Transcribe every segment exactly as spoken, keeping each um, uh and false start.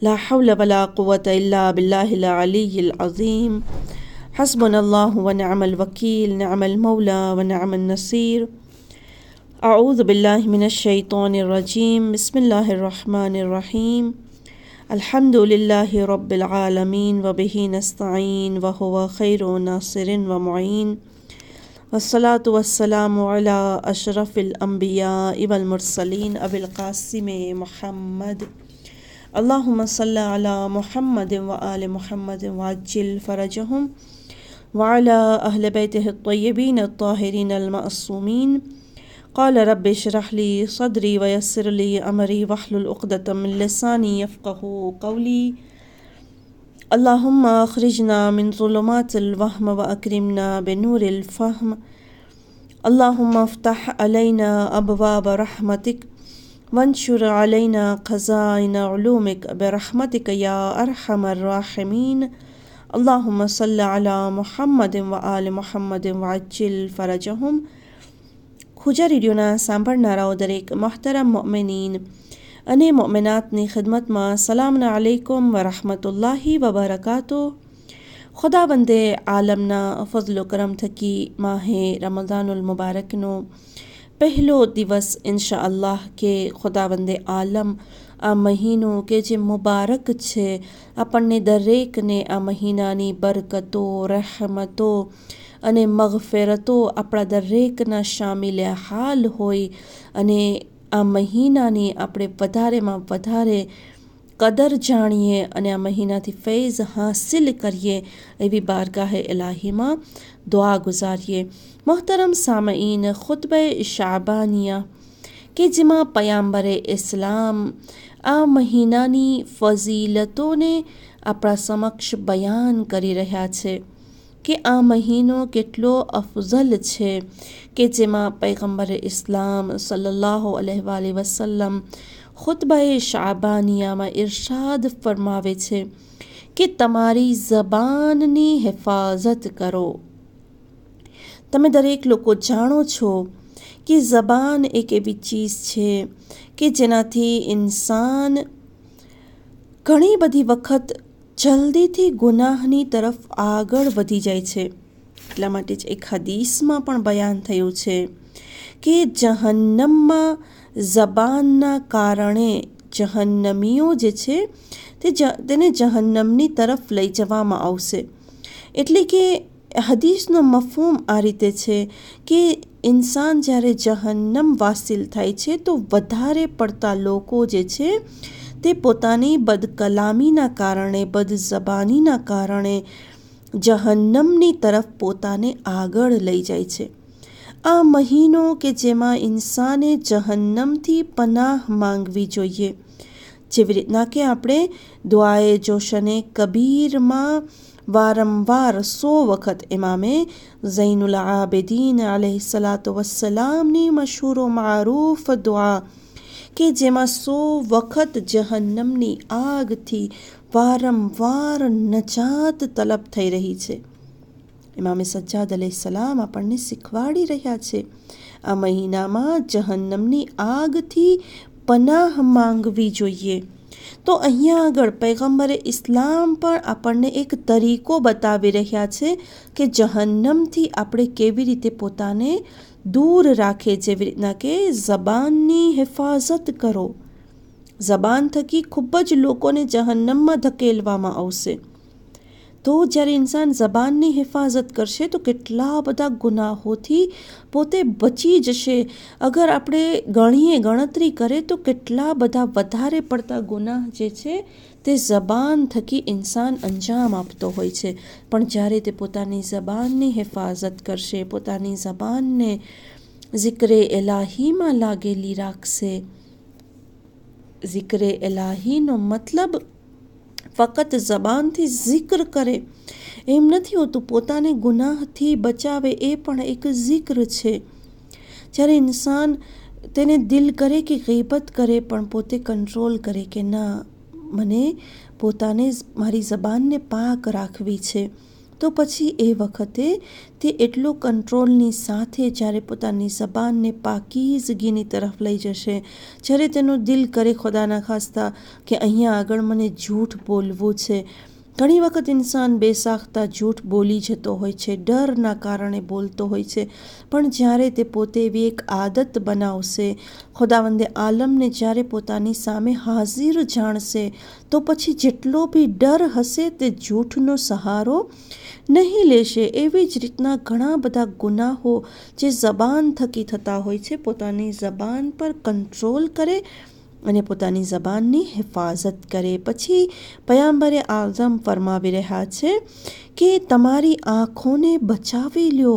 ला हौला वला कुव्वता इल्ला बिल्लाहिल अलिय्यिल अज़ीम। हस्बुनल्लाहु व निअमल वकील, निअमल मौला व निअमन नसीर। अऊज़ु बिल्लाहि मिनश शैतानिर रजीम। बिस्मिल्लाहिर रहमानिर रहीम। अल्हम्दुलिल्लाहि रब्बिल आलमीन व बिही नस्तईन व हुवा खैरु नासिरिन व मुईन। वस्सलातु वस्सलामु अला अशरफिल अंबिया वल मुरसलीन अबिल कासिम मुहम्मद। अल्लाहुम्मा सल्लि अला मुहम्मद व आलि मुहम्मद व अज्जिल फरजहुम व अला अहलि बैतिहि अत्तय्यबीन अत्ताहिरीन अल-मअसूमीन। क़ाल रब्बि इश्रह ली सदरी व यस्सिर ली अमरी वहलुल उक़दतम मिन लिसानी यफ़क़हू क़ौली। अल्लाहुम्मा अख़रिजना मिन ज़ुलुमातिल वहम व अक्रिमना बिनूरिल फ़हम। अल्लाहुम्मा अफ़्तह अलैना अबवाब रहमतिक वंशुर अलैना ख़ज़ाइन उलूमिक बिरहमतिक या अरहमर राहिमीन। अल्लाहुम्मा सल्लि अला मुहम्मद व आलि मुहम्मद व अज्जिल फरजहुम। खुजा रेडियोना સાંભળનારાઓ દરેક મોહતરમ મોમિનીન અને મોમિનાતની ખિદમતમાં સલામ અલૈકુમ વ રહમતુલ્લાહી વ બરકાતુહ। ખુદાવંદે આલમના ફઝલ કરમ થકી માહે રમઝાનુલ મુબારકનો પહેલો દિવસ ઇન્શા અલ્લાહ કે ખુદાવંદે આલમ આ મહિનો કે જે મુબારક છે આપણને દરેકને આ મહિનાની બરકતો, રહેમતો અને મગફિરતો આપણા દરેકના શામિલ હાલ હોય અને આ મહિનાની આપણે વધારેમાં વધારે કદર જાણીએ અને આ મહિનાથી ફૈઝ હાસિલ કરીએ એવી બારગાહે ઇલાહીમાં દુઆ ગુજારીએ। મોહતરમ સામઈન, ખુતબે શાબાનિયા કે જેમાં પયંબરે ઇસ્લામ આ મહિનાની ફઝીલતોને આપણા સમક્ષ બયાન કરી રહ્યા છે કે આ મહિનો કેટલો અફઝલ છે કે જેમાં પૈગંબરે ઇસ્લામ સલ્લલ્લાહુ અલૈહિ વસલ્લમ ખુતબા શાબાનિયામાં ઇરશાદ ફરમાવે છે કે તમારી ઝબાનની હિફાજત કરો। તમે દરેક લોકો જાણો છો કે ઝબાન એક એવી ચીજ છે કે જેનાથી ઇન્સાન ઘણી બધી વખત જલ્દીથી ગુનાહની તરફ આગળ વધી જાય છે। એટલા માટે જ એક હદીસમાં પણ બયાન થયું છે કે જહન્નમમાં ઝબાનના કારણે જહન્નમીઓ જે છે તે તેને જહન્નમની તરફ લઈ જવામાં આવશે। એટલે કે હદીસનો મફહૂમ આ રીતે છે કે ઇન્સાન જ્યારે જહન્નમ વાસિલ થાય છે તો વધારે પડતા લોકો જે છે તે પોતાની બદકલામીના કારણે, બદઝબાનીના કારણે જહન્નમની તરફ પોતાને આગળ લઈ જાય છે। આ મહિનો કે જેમાં ઇન્સાને જહન્નમથી પનાહ માંગવી જોઈએ, જેવી રીતના કે આપણે દુઆએ જોશને કબીરમાં વારંવાર સો વખત ઇમામે ઝૈનુલ આબિદીન અલૈહિ સલાતુ વસ્સલામની મશહૂર મારૂફ દુઆ કે જેમાં સો વખત જહન્નમની આગથી વારંવાર નજાત તલબ થઈ રહી છે। ઇમામે સજ્જાદ અલૈહિ સલામ આપણને શીખવાડી રહ્યા છે આ મહિનામાં જહન્નમની આગથી પનાહ માંગવી જોઈએ। તો અહીંયા આગળ પૈગંબરે ઇસ્લામ પણ આપણને એક તરીકો બતાવી રહ્યા છે કે જહન્નમથી આપણે કેવી રીતે પોતાને દૂર રાખે, જેવી રીતના કે ઝબાનની હિફાજત કરો। ઝબાન થકી ખૂબ જ લોકોને જહન્નમમાં ધકેલવામાં આવશે। તો જ્યારે ઇન્સાન ઝબાનની હિફાજત કરશે તો કેટલા બધા ગુનાહોથી પોતે બચી જશે। અગર આપણે ગણીએ, ગણતરી કરે તો કેટલા બધા વધારે પડતા ગુનાહ જે છે તે ઝબાન થકી ઇન્સાન અંજામ આપતો હોય છે। પણ જ્યારે તે પોતાની ઝબાનની હિફાજત કરશે, પોતાની ઝબાનને ઝિક્રે ઇલાહીમાં લાગેલી રાખશે। ઝિક્રે ઇલાહીનો મતલબ ફક્ત ઝબાનથી ઝિક્ર કરે એમ નથી હોતું, પોતાને ગુનાહથી બચાવે એ પણ એક ઝિક્ર છે। જ્યારે ઇન્સાન તેને દિલ કરે કે ગીબત કરે પણ પોતે કંટ્રોલ કરે કે ના, મને પોતાને મારી ઝબાનને પાક રાખવી છે, તો પછી એ વખતે તે એટલો કંટ્રોલની સાથે જ્યારે પોતાની ઝબાનને પાકીઝગીની તરફ લઈ જશે, જ્યારે તેનું દિલ કરે ખુદાના ખાસ્તા કે અહીંયા આગળ મને જૂઠ બોલવું છે. ઘણી વખત ઇન્સાન બેસાખતા જૂઠ બોલી જતો હોય છે, ડરના કારણે બોલતો હોય છે, પણ જ્યારે તે પોતે એવી એક આદત બનાવશે, ખુદાવંદે આલમને જ્યારે પોતાની સામે હાજર જાણશે, તો પછી જેટલો બી ડર હશે તે જૂઠનો સહારો નહીં લેશે. એવી જ રીતના ઘણા બધા ગુનાહો જે ઝબાન થકી થતા હોય છે, પોતાની ઝબાન પર કંટ્રોલ કરે અને પોતાની ઝબાનની હિફાજત કરે. પછી પયગંબરે આઝમ ફરમાવી રહ્યા છે કે તમારી આંખોને બચાવી લ્યો.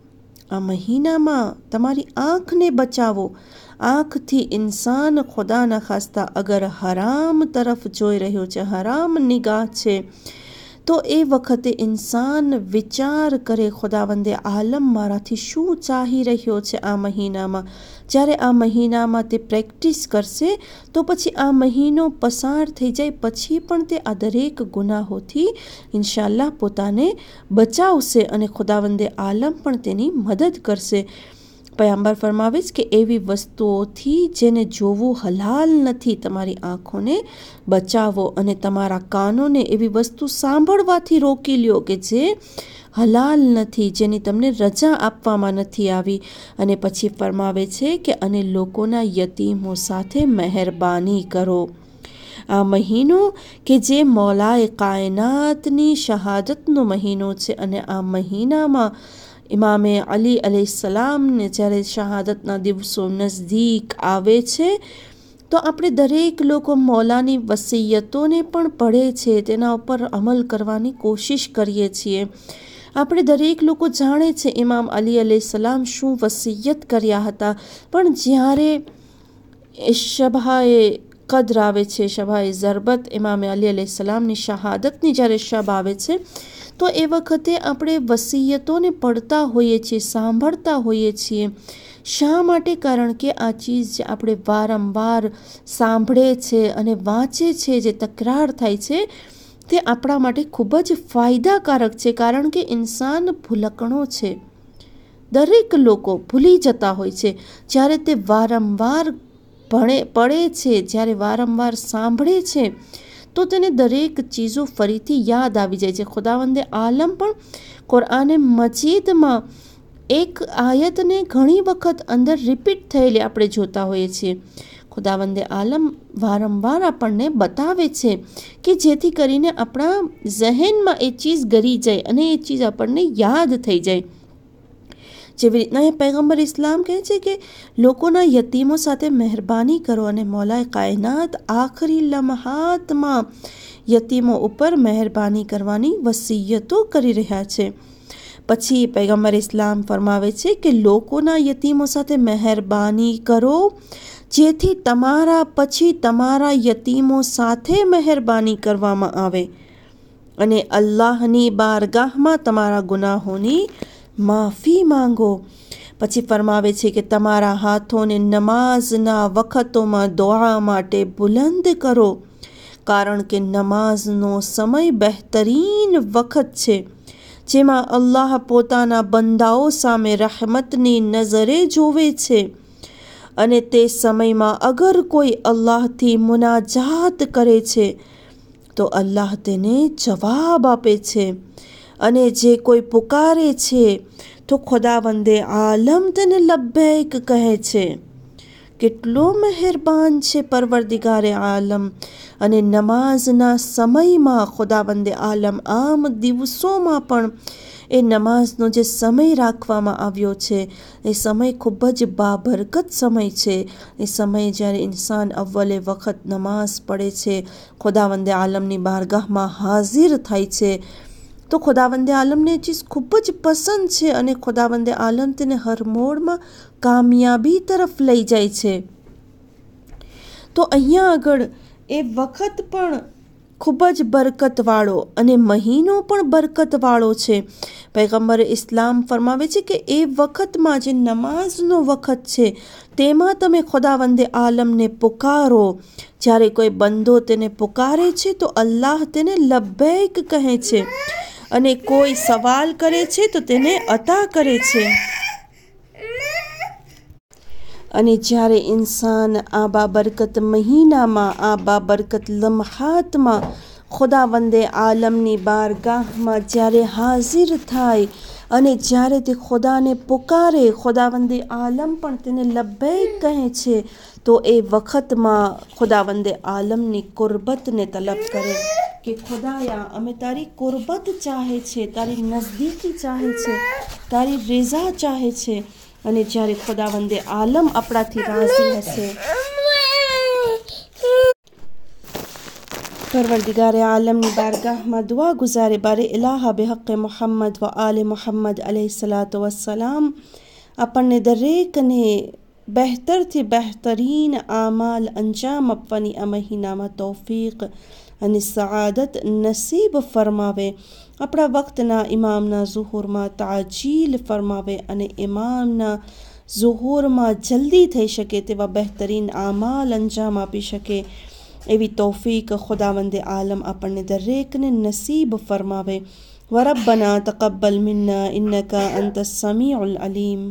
આ મહિનામાં તમારી આંખને બચાવો. આંખથી ઇન્સાન ખુદાના ખાસ્તા અગર હરામ તરફ જોઈ રહ્યો છે, હરામ નિગાહ છે, તો એ વખતે ઇન્સાન વિચાર કરે ખુદાવંદે આલમ મારાથી શું ચાહી રહ્યો છે આ મહિનામાં. જ્યારે આ મહિનામાં તે પ્રેક્ટિસ કરશે તો પછી આ મહિનો પસાર થઈ જાય પછી પણ તે આ દરેક ગુનાહોથી ઇન્શાઅલ્લાહ પોતાને બચાવશે અને ખુદાવંદે આલમ પણ તેની મદદ કરશે. પયગંબર ફરમાવે છે કે એવી વસ્તુઓથી જેને જોવું હલાલ નથી તમારી આંખોને બચાવો અને તમારા કાનોને એવી વસ્તુ સાંભળવાથી રોકી લ્યો કે જે હલાલ નથી, જેની તમને રજા આપવામાં નથી આવી. અને પછી ફરમાવે છે કે અને લોકોના યતીમો સાથે મહેરબાની કરો. આ મહિનો કે જે મૌલાએ કાયનાતની શહાદતનો મહિનો છે અને આ મહિનામાં ઇમામે અલી અલૈહિસ્સલામને જ્યારે શહાદતના દિવસો નજદીક આવે છે તો આપણે દરેક લોકો મૌલાની વસીયતોને પણ પઢે છે, તેના ઉપર અમલ કરવાની કોશિશ કરીએ છીએ. આપણે દરેક લોકો જાણે છે ઇમામ અલી અલૈહિસ્સલામ શું વસીયત કર્યા હતા, પણ જ્યારે શબાએ કદ્ર આવે છે, શબાએ ઝરબત ઇમામે અલી અલૈહિસ્સલામની શહાદતની જ્યારે શબ આવે છે તો એ વખતે આપણે વસીયતોને પડતા હોઈએ છીએ, સાંભળતા હોઈએ છીએ. શા માટે? કારણ કે આ ચીજ જે આપણે વારંવાર સાંભળે છે અને વાંચે છે, જે તકરાર થાય છે, તે આપણા માટે ખૂબ જ ફાયદાકારક છે. કારણ કે ઇન્સાન ભૂલકણો છે, દરેક લોકો ભૂલી જતા હોય છે. જ્યારે તે વારંવાર ભણે પડે છે, જ્યારે વારંવાર સાંભળે છે તો તેને દરેક ચીજો ફરીથી યાદ આવી જાય છે. ખુદાવંદે આલમ પણ કુરઆને મજીદમાં એક આયતને ઘણી વખત અંદર રિપીટ થયેલી આપણે જોતા હોઈએ છીએ. ખુદાવંદે આલમ વારંવાર આપણને બતાવે છે કે જેથી કરીને આપણા ઝહેનમાં એ ચીજ ગરી જાય અને એ ચીજ આપણને યાદ થઈ જાય. જેવી રીતના એ પૈગંબર ઇસ્લામ કહે છે કે લોકોના યતીમો સાથે મહેરબાની કરો અને મૌલાએ કાયનાત આખરી લમ્હાતમાં યતીમો ઉપર મહેરબાની કરવાની વસીયતો કરી રહ્યા છે. પછી પૈગંબર ઇસ્લામ ફરમાવે છે કે લોકોના યતીમો સાથે મહેરબાની કરો જેથી તમારા પછી તમારા યતીમો સાથે મહેરબાની કરવામાં આવે અને અલ્લાહની બારગાહમાં તમારા ગુનાહોની માફી માંગો. પછી ફરમાવે છે કે તમારા હાથોને નમાઝના વખતોમાં દુઆ માટે બુલંદ કરો, કારણ કે નમાઝનો સમય બહેતરીન વખત છે જેમાં અલ્લાહ પોતાના બંદાઓ સામે રહેમતની નજરે જોવે છે અને તે સમયમાં અગર કોઈ અલ્લાહથી મુનાજાત કરે છે તો અલ્લાહ તેને જવાબ આપે છે અને જે કોઈ પુકારે છે તો ખુદાવંદે આલમ તેને લબ્બૈક કહે છે. કેટલો મહેરબાન છે પરવરદિગારે આલમ. અને નમાઝના સમયમાં ખુદાવંદે આલમ આમ દિવસોમાં પણ એ નમાઝનો જે સમય રાખવામાં આવ્યો છે એ સમય ખૂબ જ બાબરકત સમય છે. એ સમય જ્યારે ઇન્સાન અવ્વલે વખત નમાઝ પડે છે, ખુદાવંદે આલમની બારગાહમાં હાજર થાય છે, તો ખુદાવંદે આલમને એ ચીજ ખૂબ જ પસંદ છે અને ખુદાવંદે આલમ તેને હર મોડમાં કામયાબી તરફ લઈ જાય છે. તો અહીંયા આગળ એ વખત પણ ખૂબ જ બરકતવાળો અને મહિનો પણ બરકતવાળો છે. પૈગંબર ઇસ્લામ ફરમાવે છે કે એ વખતમાં જે નમાઝનો વખત છે તેમાં તમે ખુદાવંદે આલમને પુકારો. જ્યારે કોઈ બંદો તેને પુકારે છે તો અલ્લાહ તેને લબ્બૈક કહે છે અને કોઈ સવાલ કરે છે તો તેને અતા કરે છે. અને જ્યારે ઇન્સાન આ બાબરકત મહિનામાં, આ બાબરકત લમ્હાતમાં ખુદાવંદે આલમની બારગાહમાં જ્યારે હાજર થાય અને જ્યારે તે ખુદાને પુકારે, ખુદાવંદે આલમ પણ તેને લબ્બૈક કહે છે, તો એ વખતમાં ખુદાવંદે આલમની કુરબતને તલબ કરે કે ખુદાયા અમે તારી કુરબત ચાહે છે, તારી નજદીકી ચાહે છે, તારી રઝા ચાહે છે. અને જ્યારે ખુદાવંદે આલમ આપણાથી રાજી હશે, પરવરદિગારે આલમની બારગાહમાં દુઆ ગુજારે બારે ઇલાહા બેહક મુહમ્મદ વ આલે મુહમ્મદ અલૈહિ સલાતો વસ્સલામ આપણને દરેકને બહેતરથી બહેતરીન આમાલ અંજામ આપવાની આ મહિનામાં તૌફીક અને સઆદત નસીબ ફરમાવે. આપણા વક્તના ઇમામના ઝુહુરમાં તાજીલ ફરમાવે અને ઇમામના ઝુહુરમાં જલ્દી થઈ શકે તેવા બહેતરીન આમાલ અંજામ આપી શકે એવી તૌફીક ખુદાવંદે આલમ આપણને દરેકને નસીબ ફરમાવે. વરબ્બના તaqabbal મિન્ના ઇન્નકા અંતસ સમીઉલ અલીમ.